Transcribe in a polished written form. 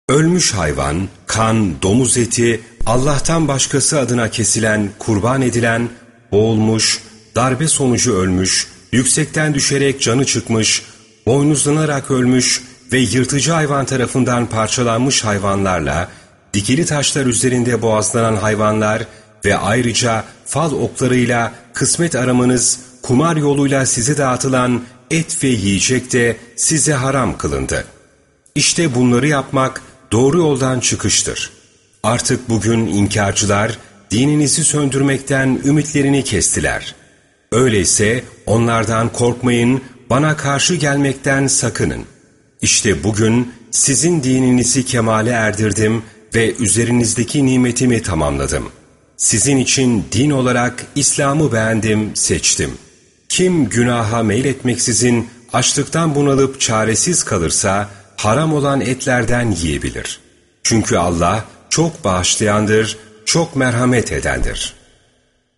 Ölmüş hayvan, kan, domuz eti, Allah'tan başkası adına kesilen, kurban edilen, boğulmuş, darbe sonucu ölmüş, yüksekten düşerek canı çıkmış, boynuzlanarak ölmüş ve yırtıcı hayvan tarafından parçalanmış hayvanlarla, dikili taşlar üzerinde boğazlanan hayvanlar ve ayrıca fal oklarıyla kısmet aramanız, kumar yoluyla size dağıtılan et ve yiyecek de size haram kılındı. İşte bunları yapmak doğru yoldan çıkıştır. Artık bugün inkarcılar dininizi söndürmekten ümitlerini kestiler. Öyleyse onlardan korkmayın, bana karşı gelmekten sakının. İşte bugün sizin dininizi kemale erdirdim ve üzerinizdeki nimetimi tamamladım. Sizin için din olarak İslam'ı beğendim, seçtim. Kim günaha meyletmeksizin açlıktan bunalıp çaresiz kalırsa, haram olan etlerden yiyebilir. Çünkü Allah çok bağışlayandır, çok merhamet edendir.